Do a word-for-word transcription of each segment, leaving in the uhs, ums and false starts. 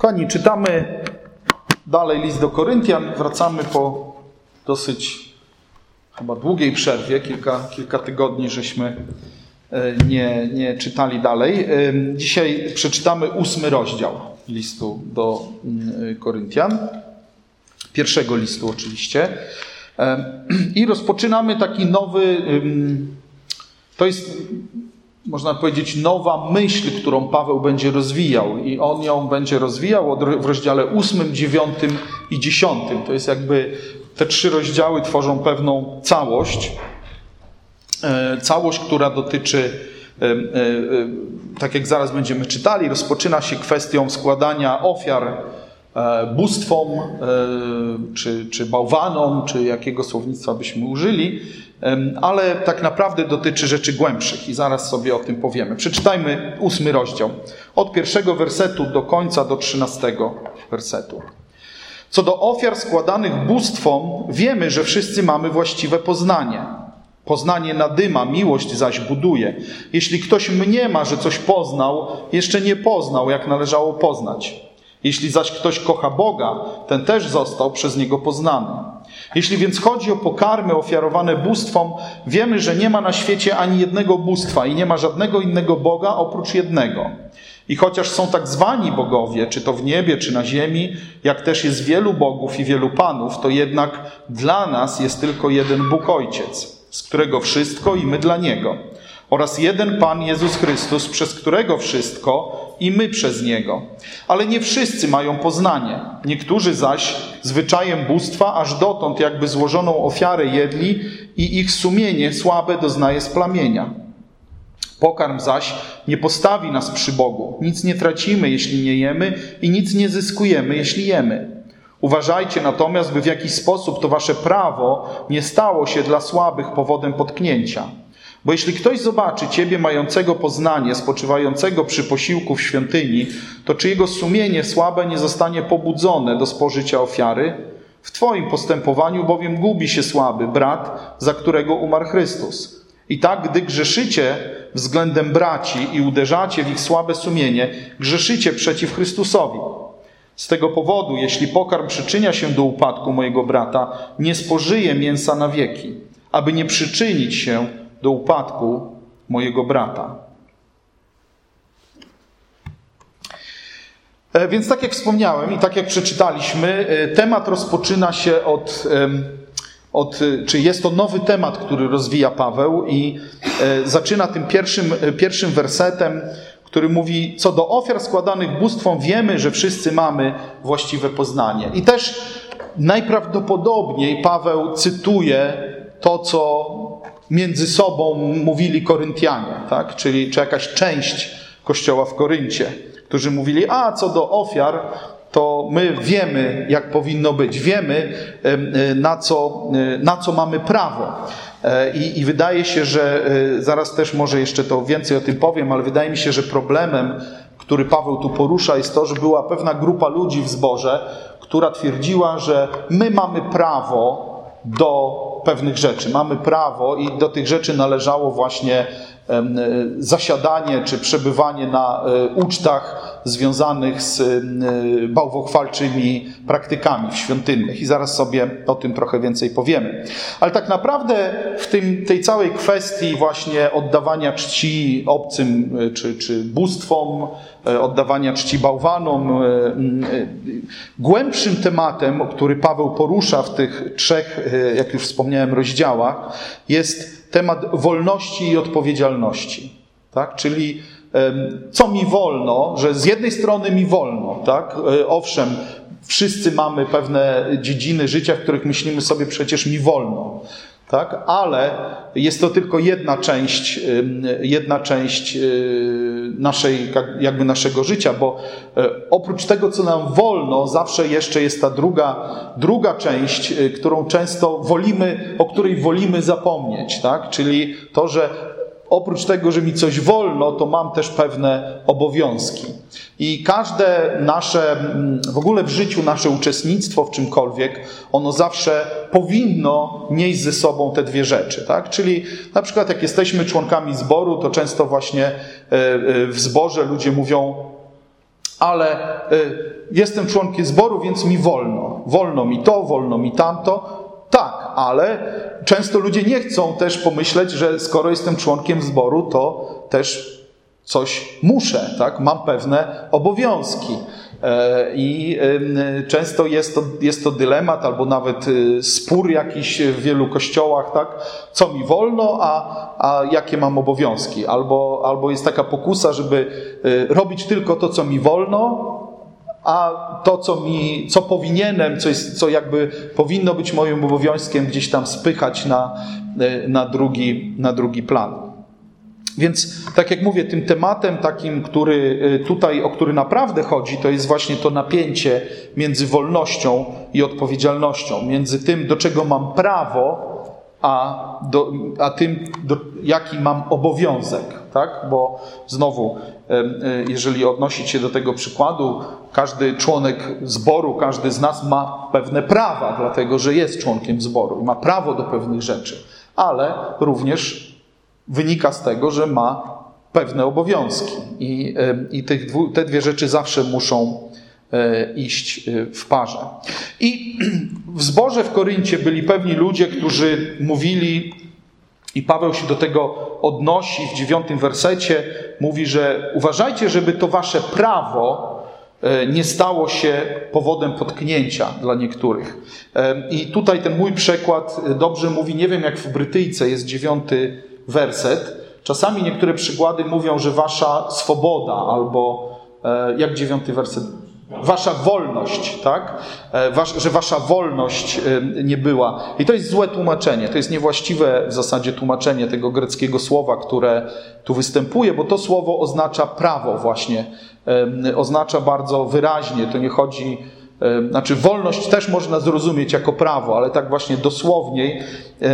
Kochani, czytamy dalej list do Koryntian. Wracamy po dosyć chyba długiej przerwie. Kilka, kilka tygodni żeśmy nie, nie czytali dalej. Dzisiaj przeczytamy ósmy rozdział listu do Koryntian. Pierwszego listu oczywiście. I rozpoczynamy taki nowy, to jest, można powiedzieć, nowa myśl, którą Paweł będzie rozwijał. I on ją będzie rozwijał w rozdziale ósmym, dziewiątym i dziesiątym. To jest jakby, te trzy rozdziały tworzą pewną całość. Całość, która dotyczy, tak jak zaraz będziemy czytali, rozpoczyna się kwestią składania ofiar bóstwom, czy, czy bałwanom, czy jakiego słownictwa byśmy użyli, ale tak naprawdę dotyczy rzeczy głębszych i zaraz sobie o tym powiemy. Przeczytajmy ósmy rozdział. Od pierwszego wersetu do końca, do trzynastego wersetu. Co do ofiar składanych bóstwom, wiemy, że wszyscy mamy właściwe poznanie. Poznanie nadyma, miłość zaś buduje. Jeśli ktoś mniema, że coś poznał, jeszcze nie poznał, jak należało poznać. Jeśli zaś ktoś kocha Boga, ten też został przez Niego poznany. Jeśli więc chodzi o pokarmy ofiarowane bóstwom, wiemy, że nie ma na świecie ani jednego bóstwa i nie ma żadnego innego Boga oprócz jednego. I chociaż są tak zwani bogowie, czy to w niebie, czy na ziemi, jak też jest wielu bogów i wielu panów, to jednak dla nas jest tylko jeden Bóg Ojciec, z którego wszystko i my dla Niego. Oraz jeden Pan Jezus Chrystus, przez którego wszystko i my przez Niego. Ale nie wszyscy mają poznanie. Niektórzy zaś zwyczajem bóstwa aż dotąd jakby złożoną ofiarę jedli i ich sumienie słabe doznaje splamienia. Pokarm zaś nie postawi nas przy Bogu. Nic nie tracimy, jeśli nie jemy i nic nie zyskujemy, jeśli jemy. Uważajcie natomiast, by w jakiś sposób to wasze prawo nie stało się dla słabych powodem potknięcia. Bo jeśli ktoś zobaczy ciebie mającego poznanie, spoczywającego przy posiłku w świątyni, to czy jego sumienie słabe nie zostanie pobudzone do spożycia ofiary? W twoim postępowaniu bowiem gubi się słaby brat, za którego umarł Chrystus. I tak, gdy grzeszycie względem braci i uderzacie w ich słabe sumienie, grzeszycie przeciw Chrystusowi. Z tego powodu, jeśli pokarm przyczynia się do upadku mojego brata, nie spożyję mięsa na wieki, aby nie przyczynić się do upadku mojego brata. Więc tak jak wspomniałem i tak jak przeczytaliśmy, temat rozpoczyna się od, od czy jest to nowy temat, który rozwija Paweł i zaczyna tym pierwszym, pierwszym wersetem, który mówi, co do ofiar składanych bóstwom wiemy, że wszyscy mamy właściwe poznanie. I też najprawdopodobniej Paweł cytuje to, co między sobą mówili Koryntianie, tak? Czyli czy jakaś część Kościoła w Koryncie, którzy mówili, a co do ofiar, to my wiemy, jak powinno być, wiemy, na co, na co mamy prawo. I, I wydaje się, że zaraz też może jeszcze to więcej o tym powiem, ale wydaje mi się, że problemem, który Paweł tu porusza, jest to, że była pewna grupa ludzi w zborze, która twierdziła, że my mamy prawo do pewnych rzeczy. Mamy prawo i do tych rzeczy należało właśnie zasiadanie czy przebywanie na ucztach związanych z bałwochwalczymi praktykami świątynnych. I zaraz sobie o tym trochę więcej powiemy. Ale tak naprawdę w tym, tej całej kwestii właśnie oddawania czci obcym czy, czy bóstwom, oddawania czci bałwanom, głębszym tematem, który Paweł porusza w tych trzech, jak już wspomniałem, rozdziałach, jest temat wolności i odpowiedzialności. Tak? Czyli co mi wolno, że z jednej strony mi wolno, tak? Owszem, wszyscy mamy pewne dziedziny życia, w których myślimy sobie, przecież mi wolno. Tak? Ale jest to tylko jedna część, jedna część naszej, jakby naszego życia, bo oprócz tego, co nam wolno, zawsze jeszcze jest ta druga, druga część, którą często wolimy, o której wolimy zapomnieć, tak? Czyli to, że oprócz tego, że mi coś wolno, to mam też pewne obowiązki. I każde nasze, w ogóle w życiu nasze uczestnictwo w czymkolwiek, ono zawsze powinno nieść ze sobą te dwie rzeczy. Tak? Czyli na przykład jak jesteśmy członkami zboru, to często właśnie w zborze ludzie mówią, ale jestem członkiem zboru, więc mi wolno. Wolno mi to, wolno mi tamto. Tak, ale często ludzie nie chcą też pomyśleć, że skoro jestem członkiem zboru, to też coś muszę, tak? Mam pewne obowiązki. I często jest to, jest to dylemat albo nawet spór jakiś w wielu kościołach, tak? Co mi wolno, a, a jakie mam obowiązki. Albo, albo jest taka pokusa, żeby robić tylko to, co mi wolno, a to, co mi, co powinienem, co, jest, co jakby powinno być moim obowiązkiem, gdzieś tam spychać na, na, drugi, na drugi plan. Więc, tak jak mówię, tym tematem takim, który tutaj, o który naprawdę chodzi, to jest właśnie to napięcie między wolnością i odpowiedzialnością, między tym, do czego mam prawo, a, do, a tym, do, jaki mam obowiązek. Tak? Bo znowu, jeżeli odnosić się do tego przykładu, każdy członek zboru, każdy z nas ma pewne prawa, dlatego że jest członkiem zboru i ma prawo do pewnych rzeczy, ale również wynika z tego, że ma pewne obowiązki i, i tych dwu, te dwie rzeczy zawsze muszą iść w parze. I w zborze w Koryncie byli pewni ludzie, którzy mówili, i Paweł się do tego odnosi w dziewiątym wersecie, mówi, że uważajcie, żeby to wasze prawo nie stało się powodem potknięcia dla niektórych. I tutaj ten mój przekład dobrze mówi, nie wiem jak w Brytyjce jest dziewiąty werset. Czasami niektóre przykłady mówią, że wasza swoboda albo jak dziewiąty werset? Wasza wolność, tak? Was, że wasza wolność nie była. I to jest złe tłumaczenie. To jest niewłaściwe w zasadzie tłumaczenie tego greckiego słowa, które tu występuje, bo to słowo oznacza prawo właśnie. Oznacza bardzo wyraźnie. To nie chodzi... Znaczy wolność też można zrozumieć jako prawo, ale tak właśnie dosłowniej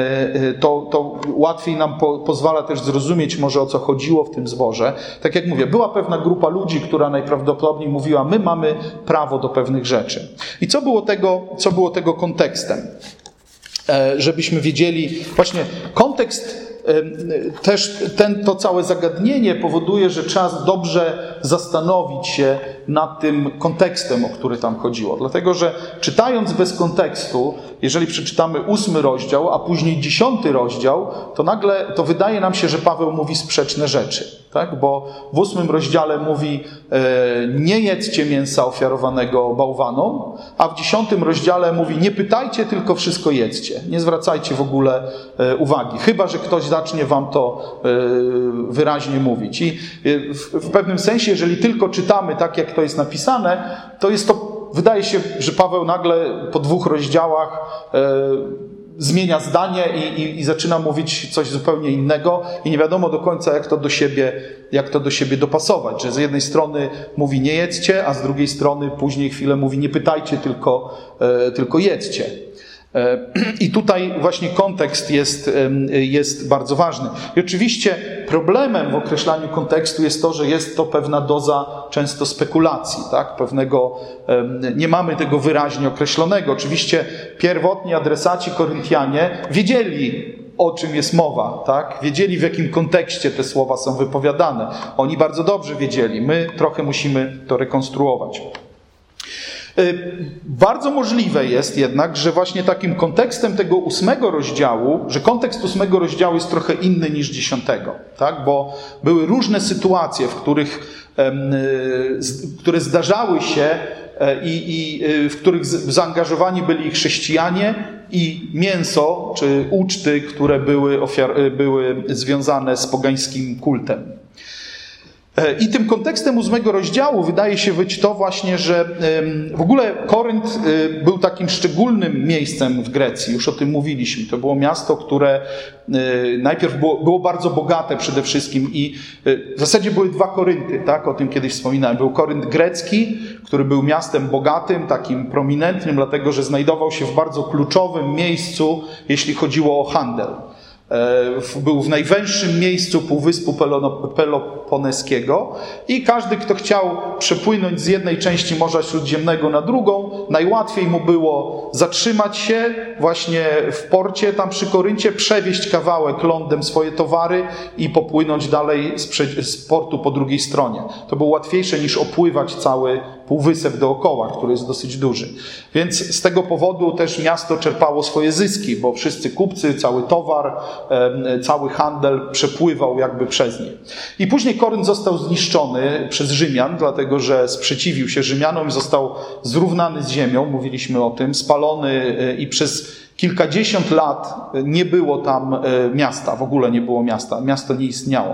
to, to łatwiej nam po, pozwala też zrozumieć może o co chodziło w tym zborze. Tak jak mówię, była pewna grupa ludzi, która najprawdopodobniej mówiła, my mamy prawo do pewnych rzeczy. I co było tego, co było tego kontekstem? Żebyśmy wiedzieli, właśnie kontekst też ten, to całe zagadnienie powoduje, że czas dobrze zastanowić się nad tym kontekstem, o który tam chodziło. Dlatego, że czytając bez kontekstu, jeżeli przeczytamy ósmy rozdział, a później dziesiąty rozdział, to nagle to wydaje nam się, że Paweł mówi sprzeczne rzeczy. Tak? Bo w ósmym rozdziale mówi e, nie jedzcie mięsa ofiarowanego bałwanom, a w dziesiątym rozdziale mówi nie pytajcie, tylko wszystko jedzcie. Nie zwracajcie w ogóle e, uwagi. Chyba że ktoś zacznie wam to e, wyraźnie mówić. I e, w, w pewnym sensie, jeżeli tylko czytamy tak, jak to jest napisane, to jest to, wydaje się, że Paweł nagle po dwóch rozdziałach e, zmienia zdanie i, i, i zaczyna mówić coś zupełnie innego i nie wiadomo do końca, jak to do siebie, jak to do siebie dopasować. Że z jednej strony mówi nie jedzcie, a z drugiej strony później chwilę mówi nie pytajcie, tylko, e, tylko jedzcie. E, I tutaj właśnie kontekst jest, e, jest bardzo ważny. I oczywiście problemem w określaniu kontekstu jest to, że jest to pewna doza często spekulacji, tak? Pewnego, e, nie mamy tego wyraźnie określonego. Oczywiście pierwotni adresaci Koryntianie wiedzieli, o czym jest mowa, tak? Wiedzieli, w jakim kontekście te słowa są wypowiadane. Oni bardzo dobrze wiedzieli. My trochę musimy to rekonstruować. Bardzo możliwe jest jednak, że właśnie takim kontekstem tego ósmego rozdziału, że kontekst ósmego rozdziału jest trochę inny niż dziesiątego, tak? Bo były różne sytuacje, w których, które zdarzały się i, i w których zaangażowani byli chrześcijanie i mięso, czy uczty, które były, ofiar- były związane z pogańskim kultem. I tym kontekstem ósmego rozdziału wydaje się być to właśnie, że w ogóle Korynt był takim szczególnym miejscem w Grecji. Już o tym mówiliśmy. To było miasto, które najpierw było, było bardzo bogate przede wszystkim i w zasadzie były dwa Korynty, tak? O tym kiedyś wspominałem. Był Korynt grecki, który był miastem bogatym, takim prominentnym, dlatego że znajdował się w bardzo kluczowym miejscu, jeśli chodziło o handel. Był w najwęższym miejscu półwyspu Peloponinesu, Peloponeskiego i każdy, kto chciał przepłynąć z jednej części Morza Śródziemnego na drugą, najłatwiej mu było zatrzymać się właśnie w porcie tam przy Koryncie, przewieźć kawałek lądem swoje towary i popłynąć dalej z, prze- z portu po drugiej stronie. To było łatwiejsze niż opływać cały półwysep dookoła, który jest dosyć duży. Więc z tego powodu też miasto czerpało swoje zyski, bo wszyscy kupcy, cały towar, cały handel przepływał jakby przez nie. I później Korynt został zniszczony przez Rzymian, dlatego że sprzeciwił się Rzymianom i został zrównany z ziemią, mówiliśmy o tym, spalony i przez kilkadziesiąt lat nie było tam miasta, w ogóle nie było miasta, miasto nie istniało.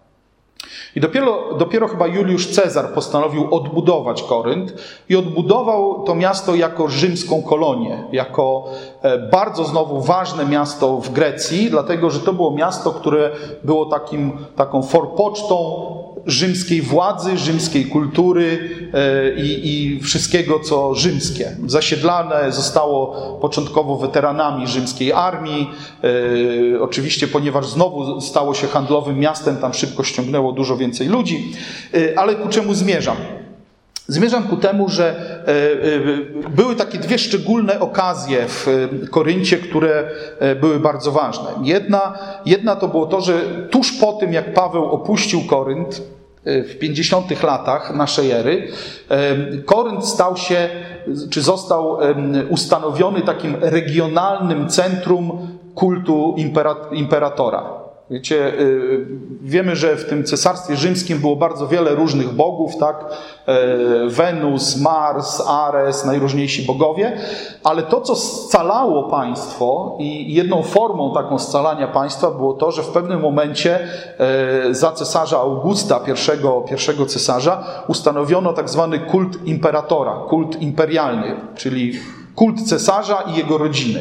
I dopiero, dopiero chyba Juliusz Cezar postanowił odbudować Korynt i odbudował to miasto jako rzymską kolonię, jako bardzo znowu ważne miasto w Grecji, dlatego że to było miasto, które było takim, taką forpocztą rzymskiej władzy, rzymskiej kultury i, i wszystkiego, co rzymskie. Zasiedlane zostało początkowo weteranami rzymskiej armii. E, oczywiście, ponieważ znowu stało się handlowym miastem, tam szybko ściągnęło dużo więcej ludzi. E, ale ku czemu zmierzam? Zmierzam ku temu, że były takie dwie szczególne okazje w Koryncie, które były bardzo ważne. Jedna, jedna to było to, że tuż po tym, jak Paweł opuścił Korynt w pięćdziesiątych latach naszej ery, Korynt stał się, czy został ustanowiony takim regionalnym centrum kultu imperatora. Wiecie, wiemy, że w tym cesarstwie rzymskim było bardzo wiele różnych bogów, tak? Wenus, Mars, Ares, najróżniejsi bogowie, ale to, co scalało państwo i jedną formą taką scalania państwa było to, że w pewnym momencie za cesarza Augusta, pierwszego, pierwszego cesarza, ustanowiono tak zwany kult imperatora, kult imperialny, czyli kult cesarza i jego rodziny.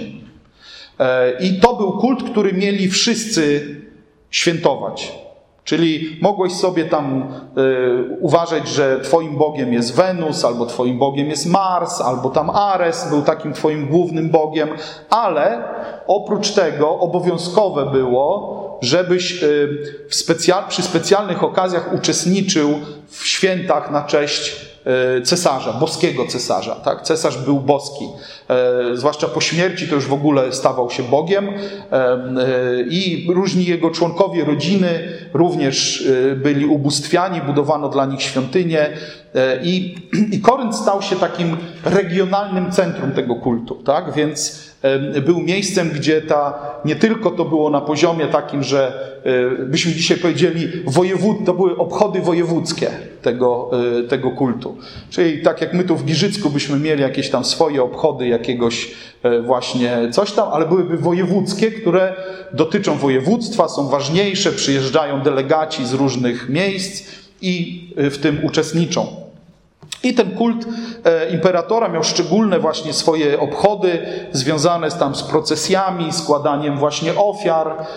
I to był kult, który mieli wszyscy świętować. Czyli mogłeś sobie tam y, uważać, że twoim Bogiem jest Wenus, albo twoim Bogiem jest Mars, albo tam Ares był takim twoim głównym Bogiem, ale oprócz tego obowiązkowe było, żebyś y, w specja- przy specjalnych okazjach uczestniczył w świętach na cześć cesarza, boskiego cesarza. Tak? Cesarz był boski. E, zwłaszcza po śmierci to już w ogóle stawał się Bogiem e, e, i różni jego członkowie rodziny również e, byli ubóstwiani, budowano dla nich świątynie e, i, i Korynt stał się takim regionalnym centrum tego kultu. Tak? Więc e, był miejscem, gdzie ta, nie tylko to było na poziomie takim, że e, byśmy dzisiaj powiedzieli, wojewód, to były obchody wojewódzkie tego, e, tego kultu. Czyli tak jak my tu w Giżycku byśmy mieli jakieś tam swoje obchody jakiegoś właśnie coś tam, ale byłyby wojewódzkie, które dotyczą województwa, są ważniejsze, przyjeżdżają delegaci z różnych miejsc i w tym uczestniczą. I ten kult imperatora miał szczególne właśnie swoje obchody związane z, tam z procesjami, składaniem właśnie ofiar, e,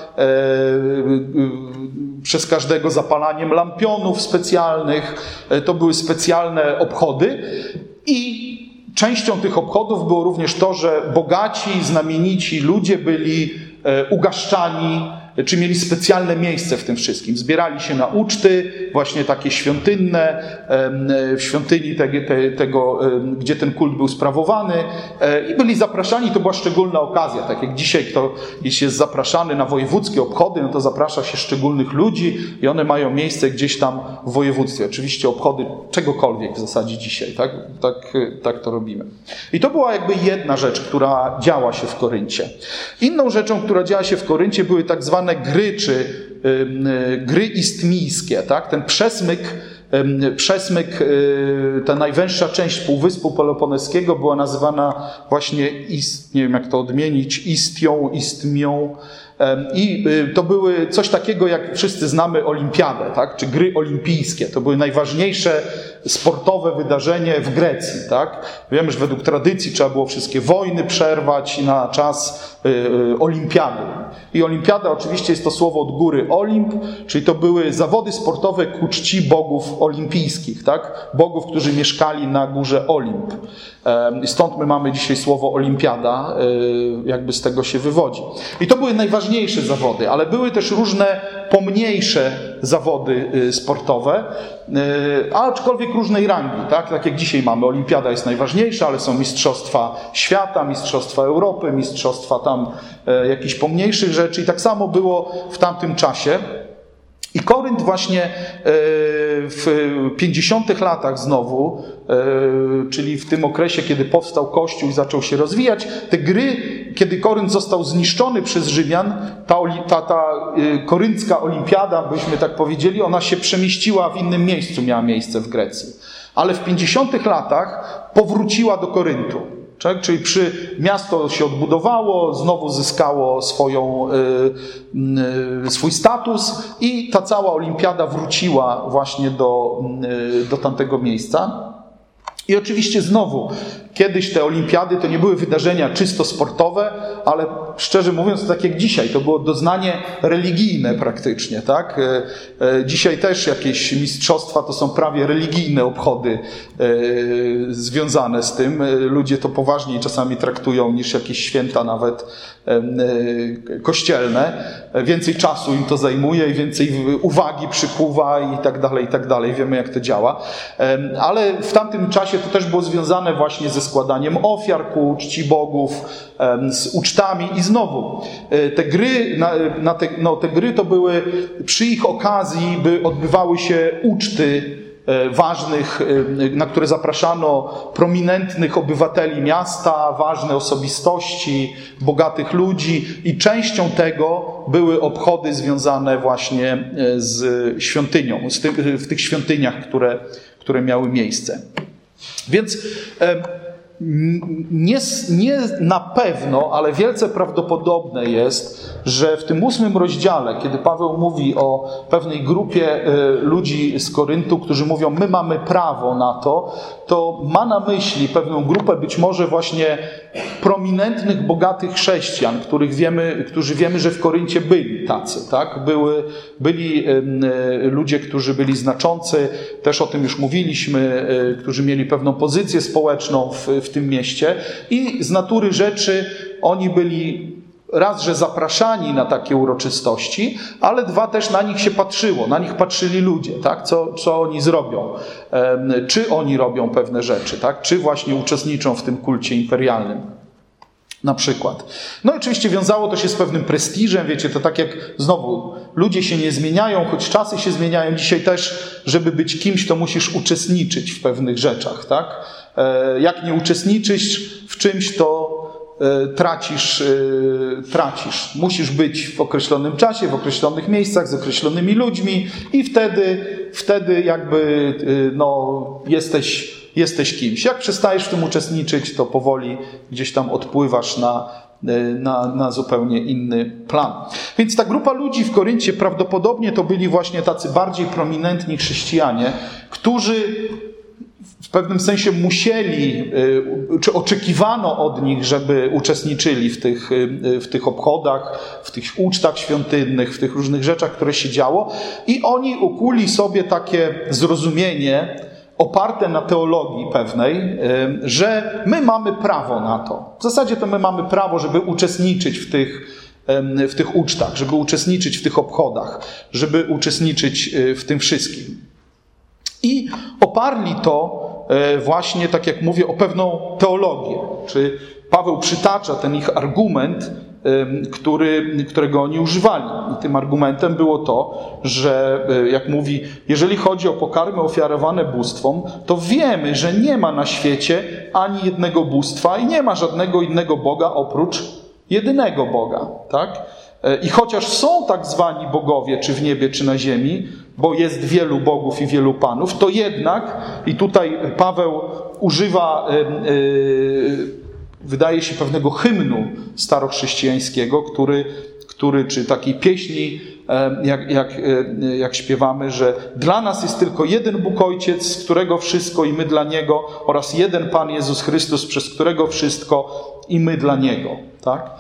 przez każdego zapalaniem lampionów specjalnych. E, to były specjalne obchody i częścią tych obchodów było również to, że bogaci, znamienici ludzie byli e, ugaszczani, czy mieli specjalne miejsce w tym wszystkim. Zbierali się na uczty, właśnie takie świątynne, w świątyni tego, tego, gdzie ten kult był sprawowany i byli zapraszani, to była szczególna okazja. Tak jak dzisiaj, kto jeśli jest zapraszany na wojewódzkie obchody, no to zaprasza się szczególnych ludzi i one mają miejsce gdzieś tam w województwie. Oczywiście obchody czegokolwiek w zasadzie dzisiaj, tak, tak, tak to robimy. I to była jakby jedna rzecz, która działa się w Koryncie. Inną rzeczą, która działa się w Koryncie, były tak zwane gry, czy y, y, gry istmijskie, tak? Ten przesmyk, y, przesmyk y, ta najwęższa część Półwyspu Peloponeskiego była nazywana właśnie, ist, nie wiem jak to odmienić, Istią, Istmią. I to były coś takiego, jak wszyscy znamy olimpiadę, tak? Czy gry olimpijskie. To były najważniejsze sportowe wydarzenie w Grecji. Tak? Wiemy, że według tradycji trzeba było wszystkie wojny przerwać na czas y, y, olimpiady. I olimpiada oczywiście jest to słowo od góry Olimp, czyli to były zawody sportowe ku czci bogów olimpijskich. Tak? Bogów, którzy mieszkali na górze Olimp. I stąd my mamy dzisiaj słowo olimpiada, jakby z tego się wywodzi. I to były najważniejsze zawody, ale były też różne pomniejsze zawody sportowe, aczkolwiek różnej rangi, tak? Tak jak dzisiaj mamy, olimpiada jest najważniejsza, ale są mistrzostwa świata, mistrzostwa Europy, mistrzostwa tam jakichś pomniejszych rzeczy i tak samo było w tamtym czasie. I Korynt właśnie w pięćdziesiątych latach znowu, czyli w tym okresie, kiedy powstał Kościół i zaczął się rozwijać, te gry, kiedy Korynt został zniszczony przez Rzymian, ta, ta, ta koryncka olimpiada, byśmy tak powiedzieli, ona się przemieściła w innym miejscu, miała miejsce w Grecji. Ale w pięćdziesiątych latach powróciła do Koryntu. Czyli przy, miasto się odbudowało, znowu zyskało swoją, y, y, swój status i ta cała olimpiada wróciła właśnie do, y, do tamtego miejsca. I oczywiście znowu, kiedyś te olimpiady to nie były wydarzenia czysto sportowe, ale szczerze mówiąc, tak jak dzisiaj, to było doznanie religijne praktycznie, tak? Dzisiaj też jakieś mistrzostwa to są prawie religijne obchody związane z tym. Ludzie to poważniej czasami traktują niż jakieś święta nawet kościelne. Więcej czasu im to zajmuje i więcej uwagi przykuwa i tak dalej, i tak dalej. Wiemy, jak to działa. Ale w tamtym czasie to też było związane właśnie ze składaniem ofiar ku czci bogów, z ucztami i znowu te gry, na, na te, no, te gry to były przy ich okazji, by odbywały się uczty ważnych, na które zapraszano prominentnych obywateli miasta, ważne osobistości, bogatych ludzi i częścią tego były obchody związane właśnie z świątynią, z tym, w tych świątyniach, które, które miały miejsce. Więc nie, nie na pewno, ale wielce prawdopodobne jest, że w tym ósmym rozdziale, kiedy Paweł mówi o pewnej grupie ludzi z Koryntu, którzy mówią, my mamy prawo na to, to ma na myśli pewną grupę być może właśnie prominentnych, bogatych chrześcijan, których wiemy, którzy wiemy, że w Koryncie byli tacy, tak? Były, byli ludzie, którzy byli znaczący, też o tym już mówiliśmy, którzy mieli pewną pozycję społeczną w, w tym mieście i z natury rzeczy oni byli raz, że zapraszani na takie uroczystości, ale dwa, też na nich się patrzyło, na nich patrzyli ludzie, tak? Co, co oni zrobią, czy oni robią pewne rzeczy, tak? Czy właśnie uczestniczą w tym kulcie imperialnym. Na przykład. No i oczywiście wiązało to się z pewnym prestiżem, wiecie, to tak jak znowu, ludzie się nie zmieniają, choć czasy się zmieniają. Dzisiaj też, żeby być kimś, to musisz uczestniczyć w pewnych rzeczach, tak? Jak nie uczestniczysz w czymś, to tracisz, tracisz. Musisz być w określonym czasie, w określonych miejscach, z określonymi ludźmi i wtedy, wtedy jakby no, jesteś Jesteś kimś. Jak przestajesz w tym uczestniczyć, to powoli gdzieś tam odpływasz na, na, na zupełnie inny plan. Więc ta grupa ludzi w Koryncie prawdopodobnie to byli właśnie tacy bardziej prominentni chrześcijanie, którzy w pewnym sensie musieli, czy oczekiwano od nich, żeby uczestniczyli w tych, w tych obchodach, w tych ucztach świątynnych, w tych różnych rzeczach, które się działo i oni ukuli sobie takie zrozumienie oparte na teologii pewnej, że my mamy prawo na to. W zasadzie to my mamy prawo, żeby uczestniczyć w tych, w tych ucztach, żeby uczestniczyć w tych obchodach, żeby uczestniczyć w tym wszystkim. I oparli to właśnie, tak jak mówię, o pewną teologię. Czy Paweł przytacza ten ich argument, Który, którego oni używali. I tym argumentem było to, że jak mówi, jeżeli chodzi o pokarmy ofiarowane bóstwom, to wiemy, że nie ma na świecie ani jednego bóstwa i nie ma żadnego innego Boga oprócz jedynego Boga. Tak? I chociaż są tak zwani bogowie, czy w niebie, czy na ziemi, bo jest wielu bogów i wielu panów, to jednak, i tutaj Paweł używa yy, wydaje się pewnego hymnu starochrześcijańskiego, który, który czy takiej pieśni, jak, jak, jak śpiewamy, że dla nas jest tylko jeden Bóg Ojciec, z którego wszystko i my dla Niego, oraz jeden Pan Jezus Chrystus, przez którego wszystko i my dla Niego. Tak?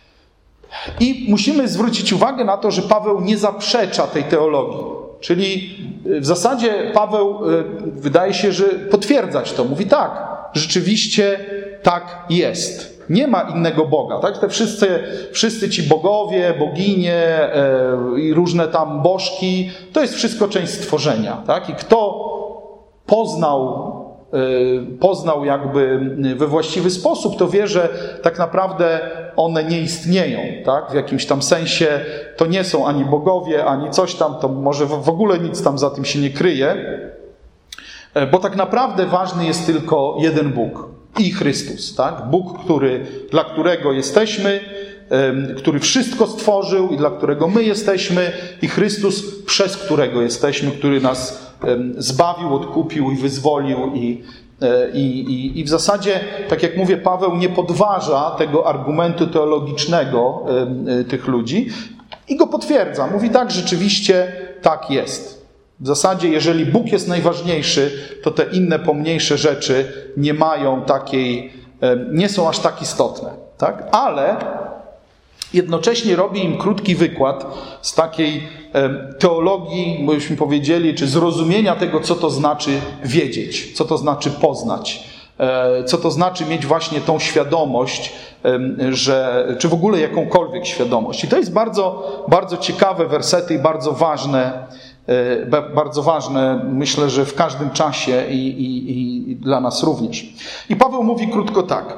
I musimy zwrócić uwagę na to, że Paweł nie zaprzecza tej teologii. Czyli w zasadzie Paweł wydaje się, że potwierdzać to. Mówi tak, rzeczywiście tak jest. Nie ma innego Boga. Tak? Te wszyscy, wszyscy ci bogowie, boginie e, i różne tam bożki, to jest wszystko część stworzenia. Tak? I kto poznał, e, poznał jakby we właściwy sposób, to wie, że tak naprawdę one nie istnieją. Tak? W jakimś tam sensie to nie są ani bogowie, ani coś tam, to może w ogóle nic tam za tym się nie kryje, e, bo tak naprawdę ważny jest tylko jeden Bóg. I Chrystus, tak? Bóg, który, dla którego jesteśmy, który wszystko stworzył i dla którego my jesteśmy, i Chrystus, przez którego jesteśmy, który nas zbawił, odkupił i wyzwolił. I, i, i, i w zasadzie, tak jak mówię, Paweł nie podważa tego argumentu teologicznego tych ludzi i go potwierdza. Mówi tak, rzeczywiście tak jest. W zasadzie, jeżeli Bóg jest najważniejszy, to te inne pomniejsze rzeczy nie mają takiej, nie są aż tak istotne. Tak? Ale jednocześnie robi im krótki wykład z takiej teologii, byśmy powiedzieli, czy zrozumienia tego, co to znaczy wiedzieć, co to znaczy poznać, co to znaczy mieć właśnie tą świadomość, że, czy w ogóle jakąkolwiek świadomość. I to jest bardzo, bardzo ciekawe wersety i bardzo ważne, bardzo ważne, myślę, że w każdym czasie i, i, i dla nas również. I Paweł mówi krótko tak.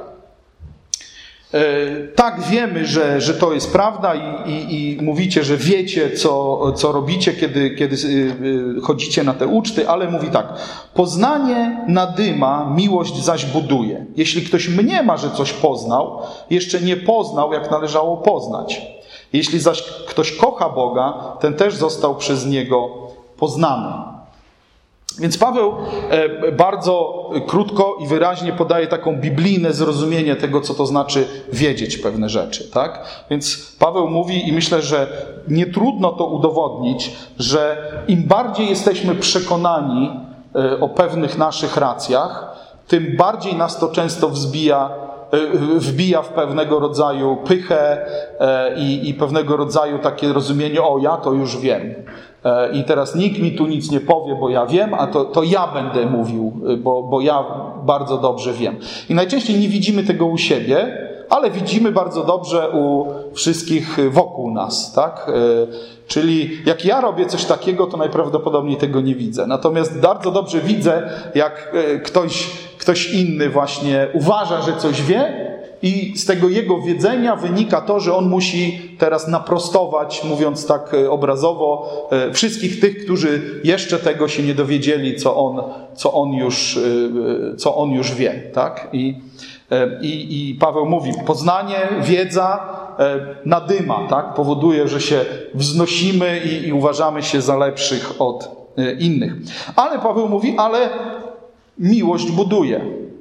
Tak, wiemy, że, że to jest prawda i, i, i mówicie, że wiecie, co, co robicie, kiedy, kiedy chodzicie na te uczty, ale mówi tak. Poznanie nadyma, miłość zaś buduje. Jeśli ktoś mniema, że coś poznał, jeszcze nie poznał, jak należało poznać. Jeśli zaś ktoś kocha Boga, ten też został przez Niego poznany. Więc Paweł bardzo krótko i wyraźnie podaje taką biblijne zrozumienie tego, co to znaczy wiedzieć pewne rzeczy. Tak? Więc Paweł mówi, i myślę, że nie trudno to udowodnić, że im bardziej jesteśmy przekonani o pewnych naszych racjach, tym bardziej nas to często wzbija wbija w pewnego rodzaju pychę i, i pewnego rodzaju takie rozumienie, o ja to już wiem. I teraz nikt mi tu nic nie powie, bo ja wiem, a to, to ja będę mówił, bo, bo ja bardzo dobrze wiem. I najczęściej nie widzimy tego u siebie, ale widzimy bardzo dobrze u wszystkich wokół nas, tak? Czyli jak ja robię coś takiego, to najprawdopodobniej tego nie widzę. Natomiast bardzo dobrze widzę, jak ktoś, ktoś inny właśnie uważa, że coś wie i z tego jego wiedzenia wynika to, że on musi teraz naprostować, mówiąc tak obrazowo, wszystkich tych, którzy jeszcze tego się nie dowiedzieli, co on, co on, już, co on już wie, tak? I I, I Paweł mówi, poznanie, wiedza nadyma, tak? Powoduje, że się wznosimy i, i uważamy się za lepszych od innych. Ale Paweł mówi, ale miłość buduje.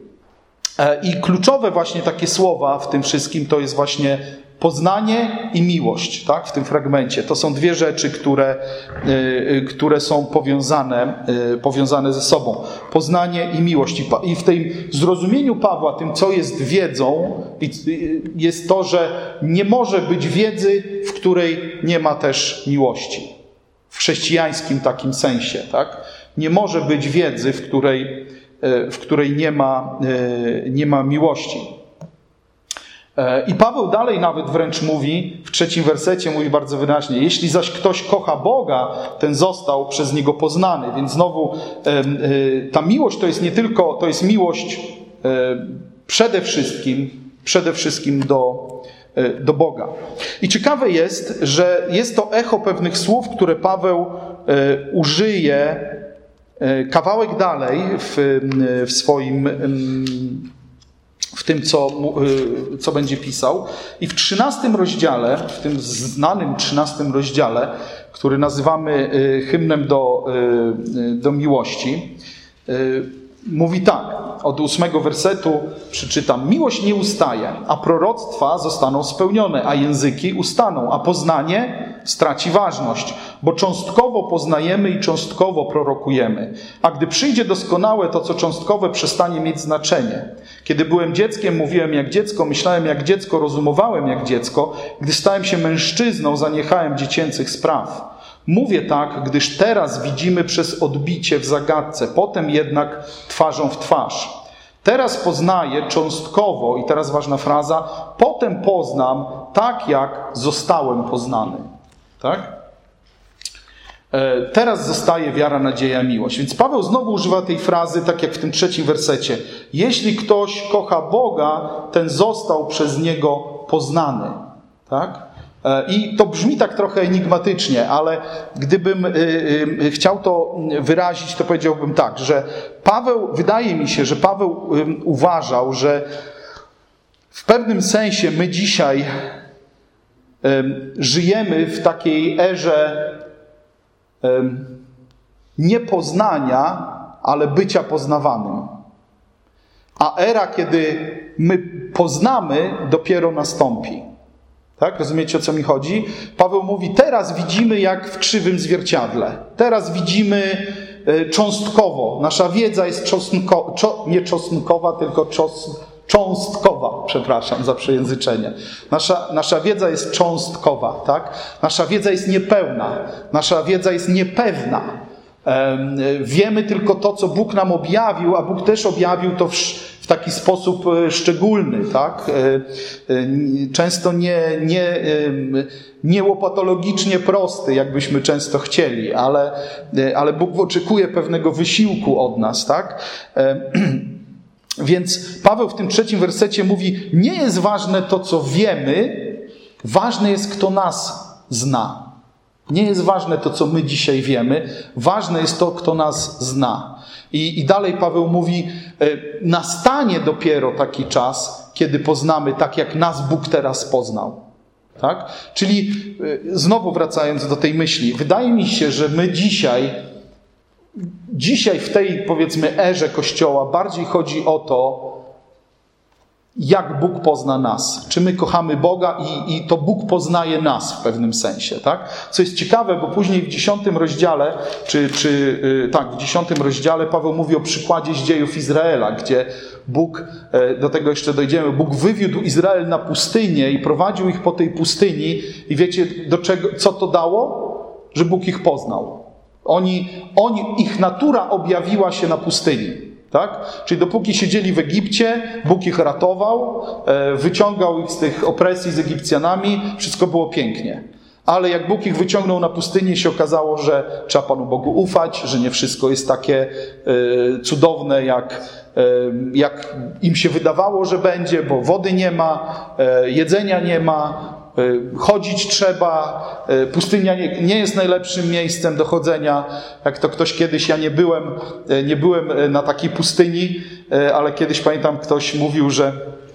I kluczowe właśnie takie słowa w tym wszystkim to jest właśnie poznanie i miłość, tak? W tym fragmencie. To są dwie rzeczy, które, które są powiązane, powiązane ze sobą. Poznanie i miłość. I w tym zrozumieniu Pawła, tym co jest wiedzą, jest to, że nie może być wiedzy, w której nie ma też miłości. W chrześcijańskim takim sensie, tak? Nie może być wiedzy, w której, w której nie ma, nie ma miłości. I Paweł dalej nawet wręcz mówi, w trzecim wersecie mówi bardzo wyraźnie, jeśli zaś ktoś kocha Boga, ten został przez Niego poznany. Więc znowu ta miłość to jest nie tylko, to jest miłość przede wszystkim, przede wszystkim do, do Boga. I ciekawe jest, że jest to echo pewnych słów, które Paweł użyje kawałek dalej w, w swoim w tym, co, co będzie pisał. I w trzynastym rozdziale, w tym znanym trzynastym rozdziale, który nazywamy hymnem do, do miłości, mówi tak, od ósmego wersetu przeczytam. Miłość nie ustaje, a proroctwa zostaną spełnione, a języki ustaną, a poznanie straci ważność, bo cząstkowo poznajemy i cząstkowo prorokujemy. A gdy przyjdzie doskonałe, to co cząstkowe przestanie mieć znaczenie. Kiedy byłem dzieckiem, mówiłem jak dziecko, myślałem jak dziecko, rozumowałem jak dziecko. Gdy stałem się mężczyzną, zaniechałem dziecięcych spraw. Mówię tak, gdyż teraz widzimy przez odbicie w zagadce, potem jednak twarzą w twarz. Teraz poznaję cząstkowo, i teraz ważna fraza, potem poznam tak, jak zostałem poznany. Tak? Teraz zostaje wiara, nadzieja, miłość. Więc Paweł znowu używa tej frazy, tak jak w tym trzecim wersecie. Jeśli ktoś kocha Boga, ten został przez Niego poznany. Tak? I to brzmi tak trochę enigmatycznie, ale gdybym chciał to wyrazić, to powiedziałbym tak, że Paweł, wydaje mi się, że Paweł uważał, że w pewnym sensie my dzisiaj żyjemy w takiej erze nie poznania, ale bycia poznawanym. A era, kiedy my poznamy, dopiero nastąpi. Tak? Rozumiecie, o co mi chodzi? Paweł mówi, teraz widzimy jak w krzywym zwierciadle. Teraz widzimy cząstkowo. Nasza wiedza jest cząstko, czo, nie cząstkowa, tylko czos, cząstkowa. Przepraszam za przejęzyczenie. Nasza, nasza wiedza jest cząstkowa. Tak? Nasza wiedza jest niepełna. Nasza wiedza jest niepewna. Wiemy tylko to, co Bóg nam objawił, a Bóg też objawił to w, w taki sposób szczególny, tak? Często nie, nie, nie łopatologicznie prosty, jakbyśmy często chcieli, ale, ale Bóg oczekuje pewnego wysiłku od nas, tak? Więc Paweł w tym trzecim wersecie mówi, nie jest ważne to, co wiemy, ważne jest, kto nas zna. Nie jest ważne to, co my dzisiaj wiemy. Ważne jest to, kto nas zna. I, i dalej Paweł mówi, nastanie dopiero taki czas, kiedy poznamy tak, jak nas Bóg teraz poznał. Tak? Czyli znowu wracając do tej myśli, wydaje mi się, że my dzisiaj, dzisiaj w tej, powiedzmy, erze Kościoła bardziej chodzi o to, jak Bóg pozna nas. Czy my kochamy Boga i, i to Bóg poznaje nas w pewnym sensie. Tak? Co jest ciekawe, bo później w dziesiątym rozdziale, czy, czy yy, tak, w dziesiątym rozdziale Paweł mówi o przykładzie z dziejów Izraela, gdzie Bóg, yy, do tego jeszcze dojdziemy, Bóg wywiódł Izrael na pustynię i prowadził ich po tej pustyni i wiecie, do czego, co to dało? Że Bóg ich poznał. Oni, oni, ich natura objawiła się na pustyni. Tak? Czyli dopóki siedzieli w Egipcie, Bóg ich ratował, wyciągał ich z tych opresji z Egipcjanami, wszystko było pięknie. Ale jak Bóg ich wyciągnął na pustynię, się okazało, że trzeba Panu Bogu ufać, że nie wszystko jest takie cudowne, jak, jak im się wydawało, że będzie, bo wody nie ma, jedzenia nie ma, chodzić trzeba, pustynia nie, nie jest najlepszym miejscem do chodzenia. Jak to ktoś kiedyś, ja nie byłem, nie byłem na takiej pustyni, ale kiedyś pamiętam, ktoś mówił, że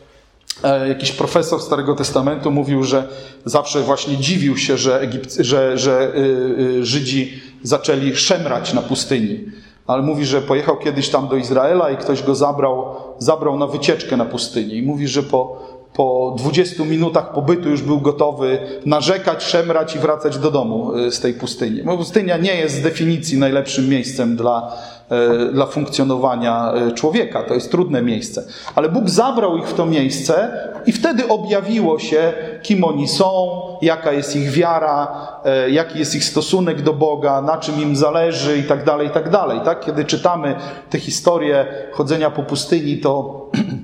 jakiś profesor Starego Testamentu mówił, że zawsze właśnie dziwił się, że, Egipt, że, że Żydzi zaczęli szemrać na pustyni. Ale mówi, że pojechał kiedyś tam do Izraela i ktoś go zabrał, zabrał na wycieczkę na pustyni. I mówi, że po Po dwudziestu minutach pobytu już był gotowy narzekać, szemrać i wracać do domu z tej pustyni. Bo pustynia nie jest z definicji najlepszym miejscem dla, dla funkcjonowania człowieka. To jest trudne miejsce. Ale Bóg zabrał ich w to miejsce i wtedy objawiło się, kim oni są, jaka jest ich wiara, jaki jest ich stosunek do Boga, na czym im zależy i tak dalej, i tak dalej. Tak? Kiedy czytamy tę historię chodzenia po pustyni, to